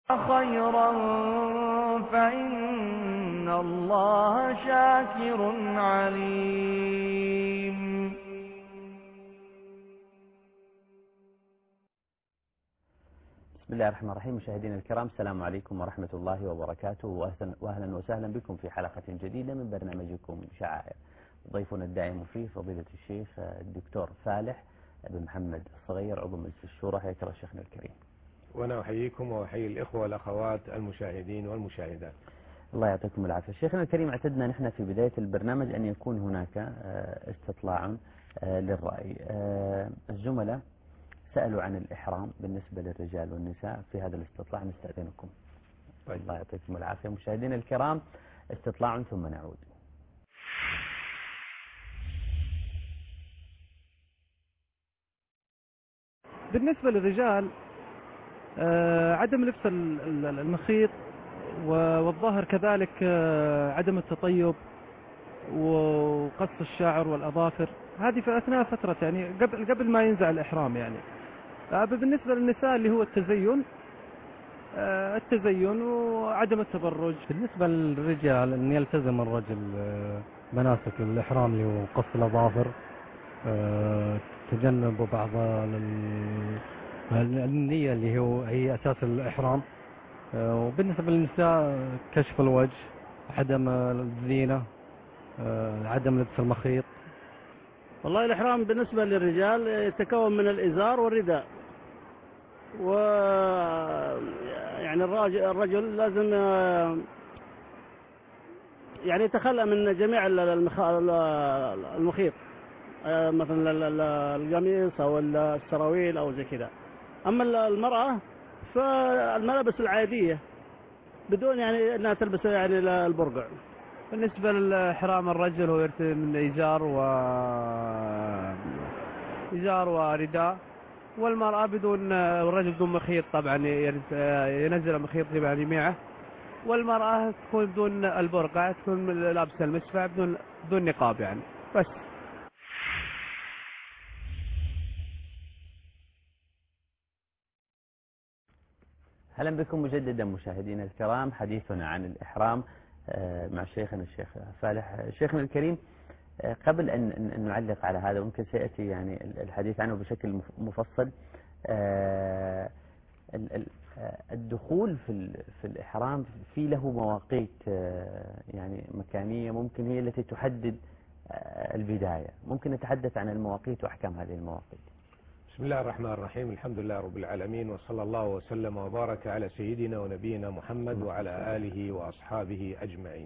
خيرا فإن الله شاكر عليم. بسم الله الرحمن الرحيم. مشاهدينا الكرام، السلام عليكم ورحمة الله وبركاته، وأهلا وسهلا بكم في حلقة جديدة من برنامجكم شعائر. ضيفنا الدائم فيه فضيلة الشيخ الدكتور فالح بن محمد الصغير، عضو مجلس الشورى. حياك الله شيخنا الكريم. وأنا أحييكم وأحيي الإخوة والأخوات المشاهدين والمشاهدات. الله يعطيكم العافية. شيخنا الكريم، اعتدنا نحن في بداية البرنامج أن يكون هناك استطلاع للرأي. الزملاء سألوا عن الإحرام بالنسبة للرجال والنساء في هذا الاستطلاع. نستأذنكم. طيب. الله يعطيكم العافية. مشاهدينا الكرام، استطلاع ثم نعود. بالنسبة للرجال عدم لبس المخيط والظهر، كذلك عدم التطيب وقص الشعر والأظافر، هذه في أثناء فترة يعني قبل ما ينزع الإحرام يعني. بالنسبة للنساء اللي هو التزين وعدم التبرج. بالنسبة للرجال أن يلتزم الرجل مناسك الإحرام اللي هو قص الأظافر، تجنب بعض النية اللي هي أساس الإحرام. وبالنسبة للنساء كشف الوجه، عدم الزينة، عدم لبس المخيط. والله الإحرام بالنسبة للرجال يتكون من الإزار والرداء، و يعني الرجل لازم يعني يتخلى من جميع المخيط، مثلا القميص أو السراويل أو زي كذا. أما المرأة فالملابس العادية بدون يعني أنها تلبس يعني البرقع. بالنسبة للإحرام الرجل هو يرتدي من إزار ورداء، والمرأة الرجل بدون مخيط طبعا، ينزل المخيط مع جميعه، والمرأة تكون بدون البرقع، تكون لابسة المسفع بدون نقاب يعني بس. أهلا بكم مجددا مشاهدينا الكرام. حديثنا عن الإحرام مع شيخنا الشيخ فالح. شيخنا الكريم، قبل أن نعلق على هذا، ويمكن سيأتي يعني الحديث عنه بشكل مفصل، الدخول في الإحرام في له مواقيت يعني مكانية، ممكن هي التي تحدد البداية. ممكن نتحدث عن المواقيت وأحكام هذه المواقيت. بسم الله الرحمن الرحيم. الحمد لله رب العالمين، وصلى الله وسلم وبارك على سيدنا ونبينا محمد وعلى آله وأصحابه أجمعين.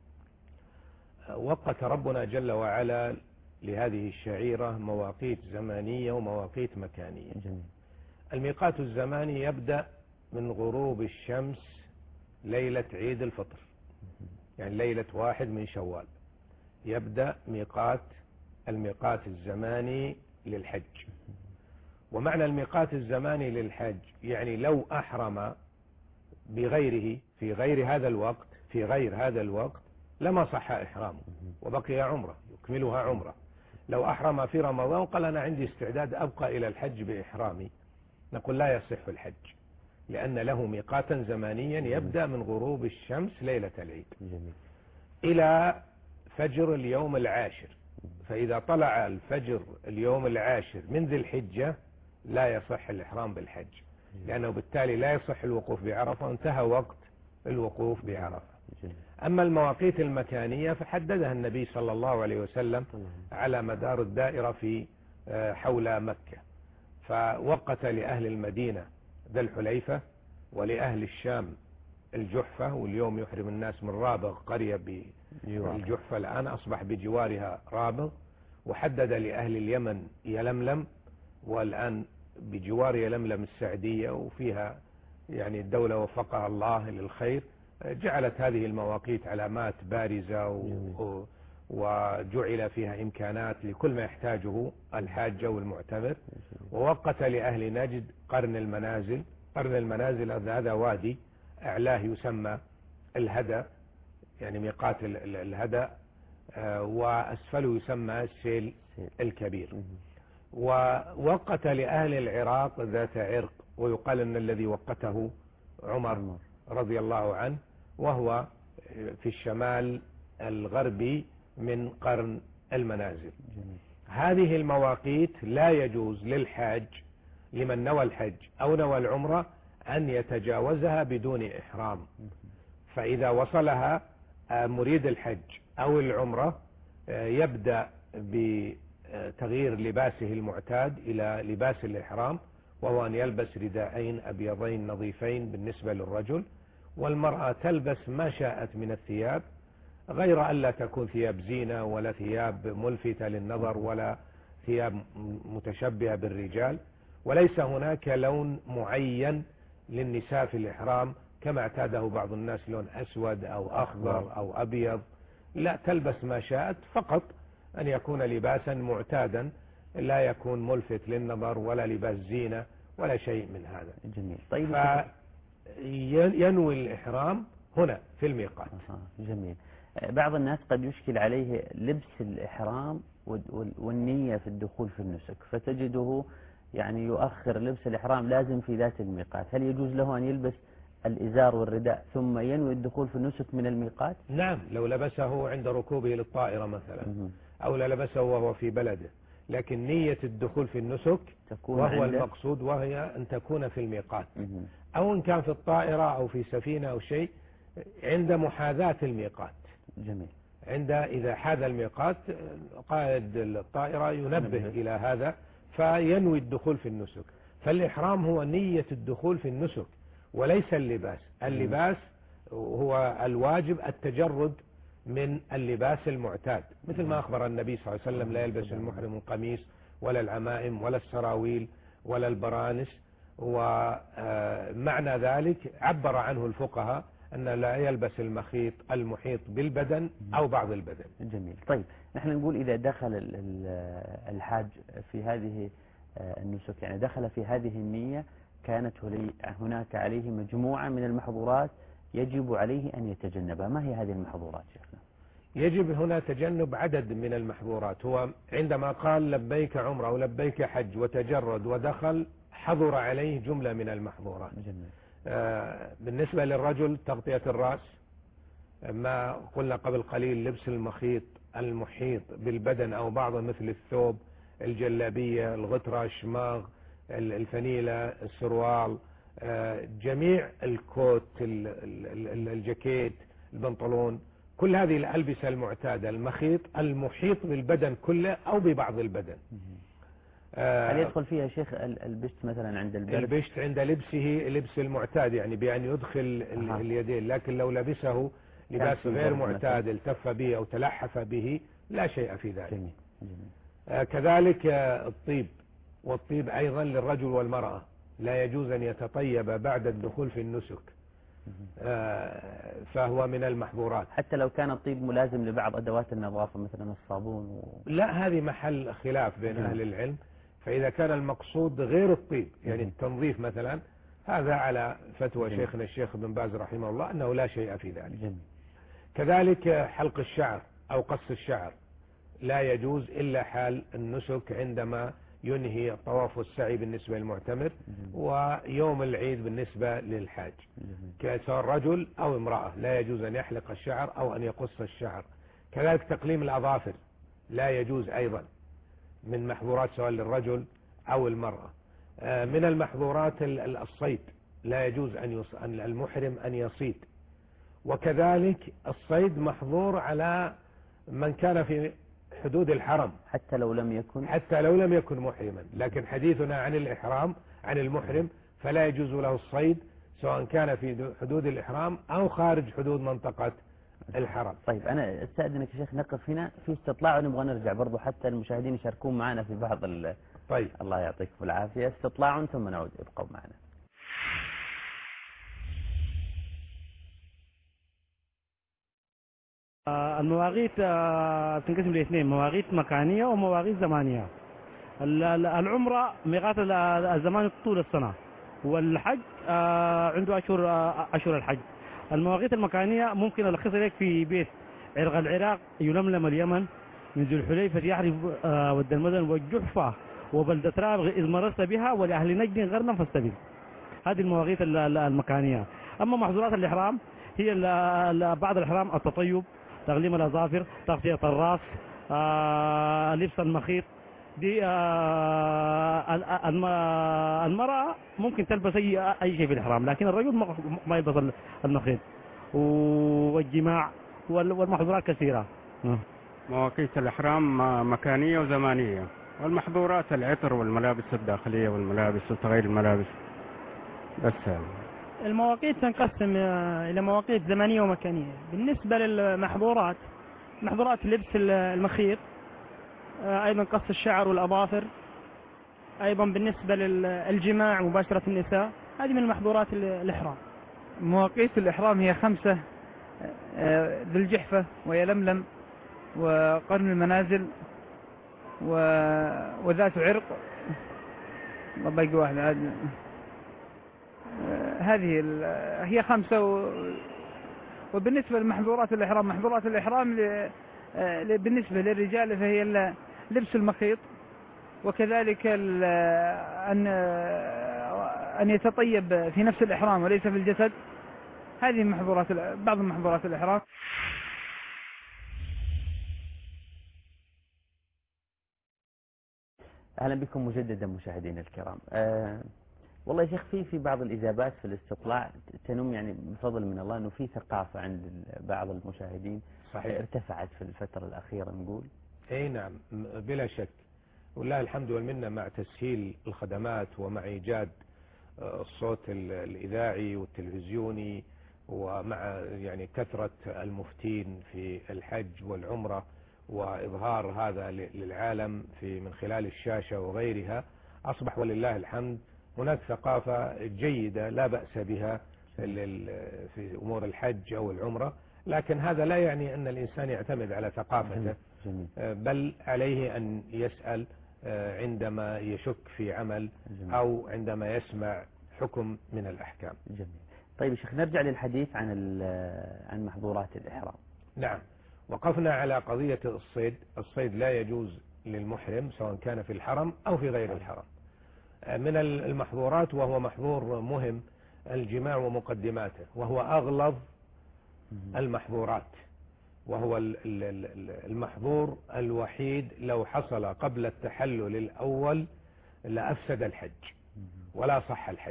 وقت ربنا جل وعلا لهذه الشعيرة مواقيت زمانية ومواقيت مكانية. الميقات الزماني يبدأ من غروب الشمس ليلة عيد الفطر، يعني ليلة 1 من شوال يبدأ الميقات الزماني للحج. ومعنى الميقات الزماني للحج يعني لو أحرم بغيره في غير هذا الوقت لما صح إحرامه وبقي عمره يكملها عمره. لو أحرم في رمضان قال أنا عندي استعداد أبقى إلى الحج بإحرامي، نقول لا يصح الحج، لأن له ميقاتا زمانيا يبدأ من غروب الشمس ليلة العيد إلى فجر اليوم العاشر. فإذا طلع الفجر اليوم العاشر من ذي الحجة لا يصح الإحرام بالحج، لأنه بالتالي لا يصح الوقوف بعرفة وانتهى وقت الوقوف بعرفة. أما المواقيت المكانية فحددها النبي صلى الله عليه وسلم على مدار الدائرة في حول مكة، فوقت لأهل المدينة ذا الحليفة، ولأهل الشام الجحفة، واليوم يحرم الناس من رابغ، قرية بالجحفة الآن أصبح بجوارها رابغ. وحدد لأهل اليمن يلملم، والآن بجوار يلملم السعدية، وفيها يعني الدولة وفقها الله للخير جعلت هذه المواقيت علامات بارزة وجعل فيها إمكانات لكل ما يحتاجه الحاجة والمعتمر. ووقت لأهل نجد قرن المنازل هذا وادي أعلاه يسمى الهدى، يعني ميقات الهدى، وأسفله يسمى السيل الكبير. ووقت لأهل العراق ذات عرق، ويقال أن الذي وقته عمر رضي الله عنه، وهو في الشمال الغربي من قرن المنازل. هذه المواقيت لا يجوز للحاج لمن نوى الحج أو نوى العمرة أن يتجاوزها بدون إحرام. فإذا وصلها مريد الحج أو العمرة يبدأ بتغيير لباسه المعتاد إلى لباس الإحرام، وهو أن يلبس رداءين أبيضين نظيفين بالنسبة للرجل، والمرأة تلبس ما شاءت من الثياب، غير أن لا تكون ثياب زينة ولا ثياب ملفتة للنظر ولا ثياب متشبهة بالرجال. وليس هناك لون معين للنساء في الإحرام كما اعتاده بعض الناس، لون أسود أو أخضر أو أبيض، لا، تلبس ما شاءت، فقط أن يكون لباسا معتادا لا يكون ملفت للنظر ولا لباس زينة ولا شيء من هذا. جميل. طيب، فينوي الإحرام هنا في الميقات. جميل. بعض الناس قد يشكل عليه لبس الإحرام والنية في الدخول في النسك، فتجده يعني يؤخر لبس الإحرام لازم في ذات الميقات. هل يجوز له أن يلبس الإزار والرداء ثم ينوي الدخول في النسك من الميقات؟ نعم، لو لبسه عند ركوبه للطائرة مثلا أو لبسه وهو في بلده، لكن نية الدخول في النسك وهو المقصود، وهي أن تكون في الميقات، أو إن كان في الطائرة أو في سفينة أو شيء عند محاذاة الميقات. جميل. إذا حاذ الميقات قائد الطائرة ينبه إلى هذا فينوي الدخول في النسك. فالإحرام هو نية الدخول في النسك وليس اللباس. اللباس هو الواجب التجرد من اللباس المعتاد، مثل ما أخبر النبي صلى الله عليه وسلم: لا يلبس المحرم القميص ولا العمائم ولا السراويل ولا البرانس. ومعنى ذلك عبر عنه الفقهاء أن لا يلبس المحيط بالبدن أو بعض البدن. جميل. طيب، نحن نقول إذا دخل الحاج في هذه النسك، يعني دخل في هذه النية، كانت هناك عليه مجموعة من المحظورات يجب عليه أن يتجنبها. ما هي هذه المحظورات شيخنا؟ يجب هنا تجنب عدد من المحظورات. هو عندما قال لبيك عمرة أو لبيك حج وتجرد ودخل، حظر عليه جملة من المحظورات. جميل. بالنسبة للرجل تغطية الرأس، ما قلنا قبل قليل لبس المحيط بالبدن أو بعضه مثل الثوب، الجلابية، الغترة، الشماغ، الفنيلة، السروال، جميع الكوت، الجاكيت، البنطلون، كل هذه الألبسة المعتادة، المحيط بالبدن كله أو ببعض البدن. هل يدخل فيها شيخ البشت مثلا عند البرد؟ البشت عند لبسه لبس المعتاد، يعني بأن يدخل اليدين، لكن لو لبسه لباس غير معتاد التف به أو تلحف به لا شيء في ذلك. جميل. كذلك الطيب، والطيب أيضا للرجل والمرأة، لا يجوز أن يتطيب بعد الدخول في النسك، فهو من المحظورات. حتى لو كان الطيب ملازم لبعض أدوات النظافة مثلا الصابون لا، هذه محل خلاف بين أهل العلم. فإذا كان المقصود غير الطيب، يعني التنظيف مثلا، هذا على فتوى شيخنا الشيخ ابن باز رحمه الله أنه لا شيء في ذلك. كذلك حلق الشعر أو قص الشعر لا يجوز إلا حال النسك، عندما ينهي الطواف والسعي بالنسبة للمعتمر، ويوم العيد بالنسبة للحاج. سواء رجل أو امرأة لا يجوز أن يحلق الشعر أو أن يقص الشعر. كذلك تقليم الأظافر لا يجوز أيضا، من محظورات سواء للرجل أو المرأة. من المحظورات الصيد، لا يجوز أن المحرم أن يصيد. وكذلك الصيد محظور على من كان في حدود الحرم حتى لو لم يكن محرما. لكن حديثنا عن الإحرام عن المحرم، فلا يجوز له الصيد سواء كان في حدود الإحرام أو خارج حدود منطقة الحرم. طيب، أنا أستأذنك يا شيخ نقف هنا في استطلاع، ونبغى نرجع برضو حتى المشاهدين يشاركون معنا في بعض طيب، الله يعطيكم العافية. استطلاع ثم نعود، ابقوا معنا. المواقيت تنقسم لاثنين: مواقيت مكانية ومواقيت زمانية. العمرة ميقات الزمان طول السنة، والحج عنده أشهر الحج. المواقيت المكانية ممكن ألخص لك في بيت عرق العراق، يلملم اليمن، من ذو الحليفة يحرف ود المدن والجحفة وبلدة رابغ إذ مرست بها، ولأهل نجد غرنا فاستبق. هذه المواقيت المكانية. أما محظورات الإحرام هي بعد الإحرام التطيب، تغليم الأظافر، تغطية الرأس، لبس المخيط. دي المرأة ممكن تلبس أي شيء في الإحرام، لكن الرجل ما يلبس المخيط. والجماع والمحظورات كثيرة. مواقيت الإحرام مكانية وزمانية، والمحظورات العطر والملابس الداخلية والملابس وتغيير الملابس بس. المواقيت تنقسم إلى مواقيت زمنية ومكانية. بالنسبة للمحظورات، محظورات لبس المخيط، أيضا قص الشعر والأظافر، أيضا بالنسبة للجماع مباشرة النساء، هذه من المحظورات الإحرام. مواقيت الإحرام هي 5: ذو الجحفة ويلملم وقرن المنازل وذات عرق، وباقي واحد. هذه هي 5. وبالنسبة لمحظورات الإحرام، محظورات الإحرام بالنسبة للرجال فهي لبس المخيط، وكذلك أن يتطيب في نفس الإحرام وليس في الجسد. هذه بعض محظورات الإحرام. أهلا بكم مجددا مشاهدينا الكرام. والله يا شيخ في بعض الإجابات في الاستطلاع تنم يعني بفضل من الله أنه في ثقافة عند بعض المشاهدين صحيح ارتفعت في الفترة الأخيرة نقول. أي نعم بلا شك، والله الحمد والمنة مع تسهيل الخدمات ومع إيجاد الصوت الإذاعي والتلفزيوني، ومع يعني كثرة المفتين في الحج والعمرة وإظهار هذا للعالم من خلال الشاشة وغيرها، أصبح ولله الحمد هناك ثقافة جيدة لا بأس بها في أمور الحج أو العمرة. لكن هذا لا يعني أن الإنسان يعتمد على ثقافته، بل عليه أن يسأل عندما يشك في عمل أو عندما يسمع حكم من الأحكام. جميل. طيب شيخ، نرجع للحديث عن محظورات الإحرام. نعم، وقفنا على قضية الصيد. الصيد لا يجوز للمحرم سواء كان في الحرم أو في غير الحرم. من المحظورات وهو محظور مهم الجماع ومقدماته، وهو أغلظ المحظورات، وهو المحظور الوحيد لو حصل قبل التحلل الأول لأفسد الحج ولا صح الحج.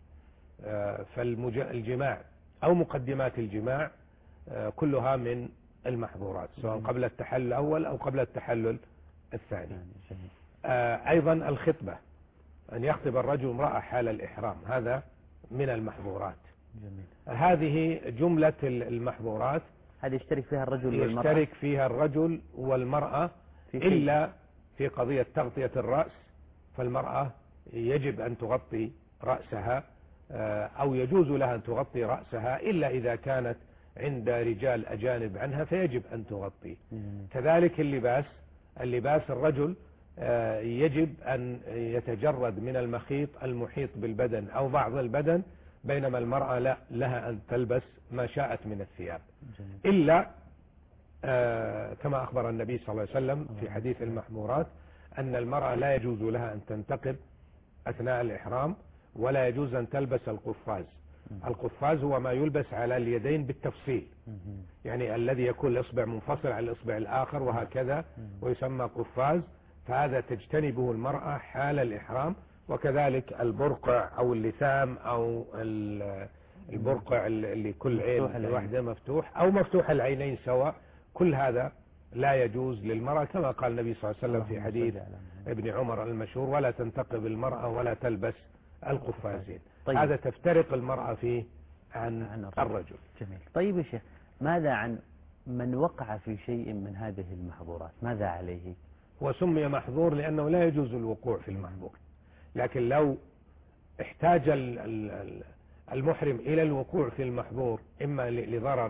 فالجماع أو مقدمات الجماع كلها من المحظورات، سواء قبل التحلل الأول أو قبل التحلل الثاني. أيضا الخطبة، أن يخطب الرجل امرأة حال الإحرام، هذا من المحظورات. جميل. هذه جملة المحظورات. هذه يشترك فيها الرجل والمرأة؟ يشترك فيها الرجل والمرأة إلا في قضية تغطية الرأس، فالمرأة يجب أن تغطي رأسها أو يجوز لها أن تغطي رأسها إلا إذا كانت عند رجال أجانب عنها فيجب أن تغطي. كذلك اللباس الرجل يجب أن يتجرد من المخيط المحيط بالبدن أو بعض البدن، بينما المرأة لا، لها أن تلبس ما شاءت من الثياب إلا كما أخبر النبي صلى الله عليه وسلم في حديث المحظورات أن المرأة لا يجوز لها أن تنتقب أثناء الإحرام، ولا يجوز أن تلبس القفاز. القفاز هو ما يلبس على اليدين بالتفصيل، يعني الذي يكون الإصبع منفصل عن الإصبع الآخر وهكذا، ويسمى قفاز. فهذا تجتنبه المرأة حال الإحرام. وكذلك البرقع أو اللثام أو البرقع اللي كل عين واحدة مفتوح أو مفتوح العينين سواء، كل هذا لا يجوز للمرأة، كما قال النبي صلى الله عليه وسلم في حديث ابن عمر المشهور: ولا تنتقب المرأة ولا تلبس القفازين. طيب. هذا تفترق المرأة فيه عن الرجل. جميل. طيب يا شيخ، ماذا عن من وقع في شيء من هذه المحظورات؟ ماذا عليه؟ وسمي محظور لأنه لا يجوز الوقوع في المحظور، لكن لو احتاج المحرم إلى الوقوع في المحظور إما لضرر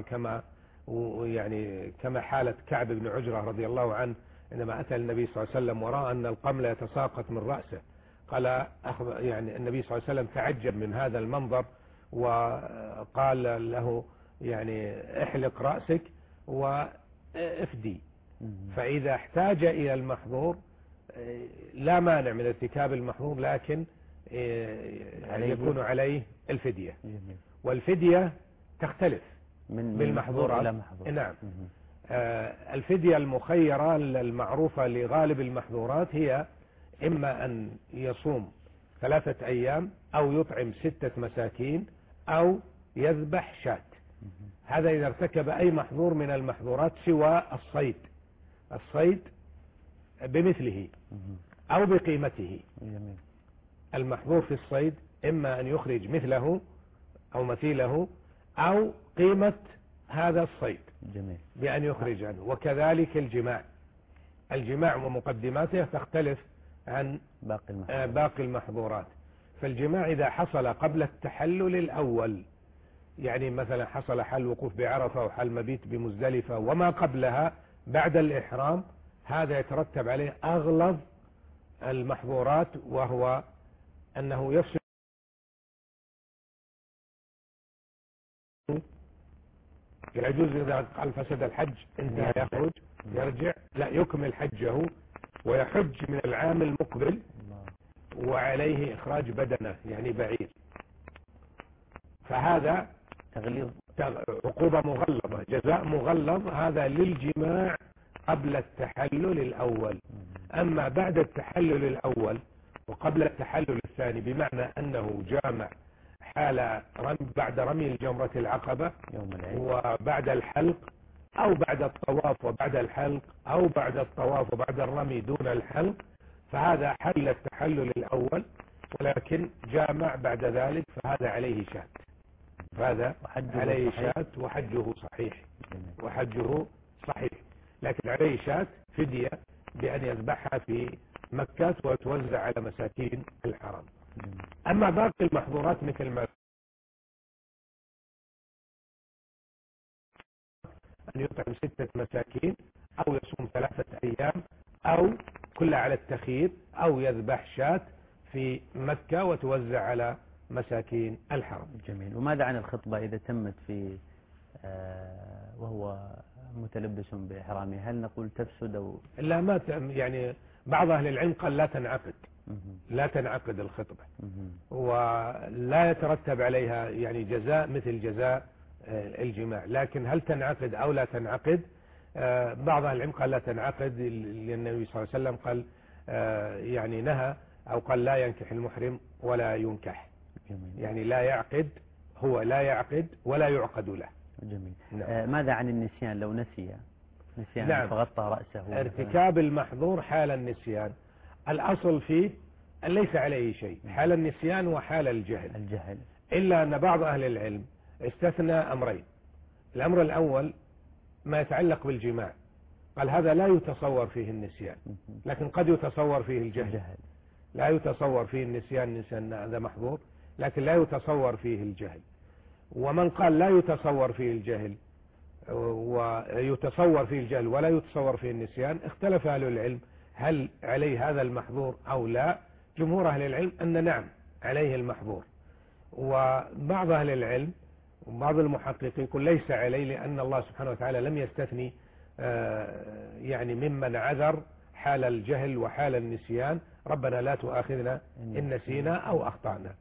كما حالة كعب بن عجرة رضي الله عنه عندما أتى النبي صلى الله عليه وسلم ورأى أن القمل يتساقط من رأسه، قال يعني النبي صلى الله عليه وسلم تعجب من هذا المنظر وقال له يعني احلق رأسك وافدي. فإذا احتاج إلى المحظور لا مانع من ارتكاب المحظور، لكن يكون عليه الفدية. جميل. والفدية تختلف من محظور إلى محظور. نعم. الفدية المخيرة المعروفة لغالب المحظورات هي إما أن يصوم 3 أيام أو يطعم 6 مساكين أو يذبح شاة. هذا إذا ارتكب أي محظور من المحظورات سوى الصيد بمثله أو بقيمته. جميل. المحظور في الصيد إما أن يخرج مثله أو مثيله أو قيمة هذا الصيد. جميل. بأن يخرج عنه. وكذلك الجماع ومقدماته تختلف عن باقي المحظورات. فالجماع إذا حصل قبل التحلل الأول، يعني مثلا حصل حال وقوف بعرفة أو حال مبيت بمزدلفة وما قبلها بعد الإحرام، هذا يترتب عليه أغلظ المحظورات، وهو أنه يفسد. يجوز إذا قال فسد الحج انتهى يخرج يرجع، لا، يكمل حجه ويحج من العام المقبل وعليه إخراج بدنه يعني بعير. فهذا تغليظ، عقوبة مغلظة، جزاء مغلظ، هذا للجماع قبل التحلل الأول. أما بعد التحلل الأول وقبل التحلل الثاني، بمعنى أنه جامع حال بعد رمي الجمرة العقبة يوم العيد وبعد الحلق، أو بعد الطواف وبعد الحلق، أو بعد الطواف وبعد الرمي دون الحلق، فهذا حل التحلل الأول ولكن جامع بعد ذلك، فهذا عليه شاة، فهذا عليه شاة وحجه صحيح. وحجه صحيح، لكن عليه شاة فدية بأن يذبحها في مكة وتوزع على مساكين الحرم. أما باقي المحظورات مثل ما أن يطعم 6 مساكين أو يصوم 3 أيام أو كل على التخيير أو يذبح شاة في مكة وتوزع على مساكين الحرم. جميل. وماذا عن الخطبة إذا تمت في وهو متلبس بإحرامه، هل نقول تفسد أو لا؟ ما يعني بعض أهل العلم قال لا تنعقد الخطبة ولا يترتب عليها يعني جزاء مثل جزاء الجماع. لكن هل تنعقد أو لا تنعقد؟ بعض أهل العلم قال لا تنعقد، لأن النبي صلى الله عليه وسلم قال يعني نهى أو قال لا ينكح المحرم ولا ينكح. جميل. يعني لا يعقد، هو لا يعقد ولا يعقد له. جميل. ماذا عن النسيان لو نسي نعم. فغطى رأسه؟ ارتكاب المحظور حال النسيان الأصل فيه أن ليس عليه شيء، حال النسيان وحال الجهل. إلا أن بعض أهل العلم استثنى أمرين. الأمر الأول ما يتعلق بالجماع، قال هذا لا يتصور فيه النسيان، لكن قد يتصور فيه الجهل. لا يتصور فيه النسيان هذا محظور، لكن لا يتصور فيه الجهل. ومن قال لا يتصور فيه الجهل ويتصور فيه الجهل ولا يتصور فيه النسيان، اختلف أهل العلم هل عليه هذا المحظور أو لا. جمهور أهل العلم أن نعم عليه المحظور، وبعض أهل العلم وبعض المحققين يقول ليس عليه، لأن الله سبحانه وتعالى لم يستثني يعني ممن عذر حال الجهل وحال النسيان، ربنا لا تؤاخذنا إن نسينا أو أخطأنا.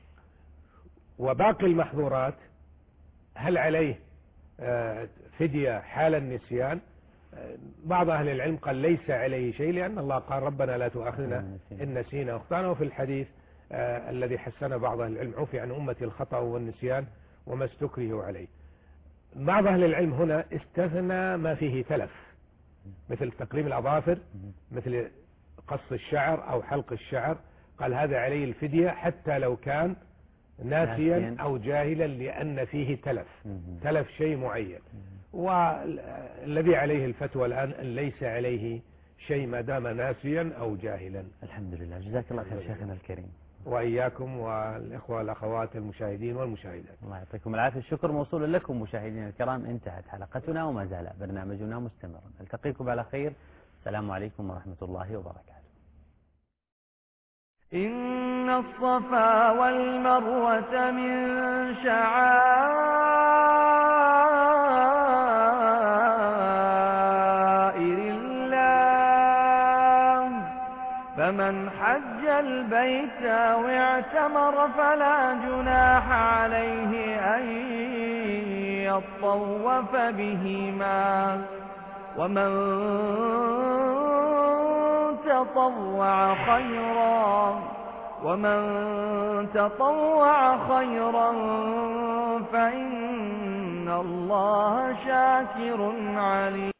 وباقي المحظورات هل عليه فدية حال النسيان؟ بعض أهل العلم قال ليس عليه شيء، لأن الله قال ربنا لا تؤاخذنا إن نسينا أو أخطأنا. وفي الحديث الذي حسن بعض أهل العلم عفي عن أمتي الخطأ والنسيان وما استكرهوا عليه. بعض أهل العلم هنا استثنى ما فيه تلف، مثل تقليم الأظافر، مثل قص الشعر أو حلق الشعر، قال هذا عليه الفدية حتى لو كان ناسيا أو جاهلا، لأن فيه تلف شيء معين. والذي عليه الفتوى الآن أن ليس عليه شيء ما دام ناسيا أو جاهلا. الحمد لله. جزاك الله خير شيخنا الكريم. وإياكم والإخوة والأخوات المشاهدين والمشاهدات. الله يعطيكم العافية. الشكر موصول لكم مشاهدينا الكرام. انتهت حلقتنا وما زال برنامجنا مستمرا. نلتقيكم على خير. السلام عليكم ورحمة الله وبركاته. إن الصفا والمروة من شعائر الله فمن حج البيت أو اعتمر فلا جناح عليه أن يطوف بهما ومن تطوع خيرا فإن الله شاكر عليم.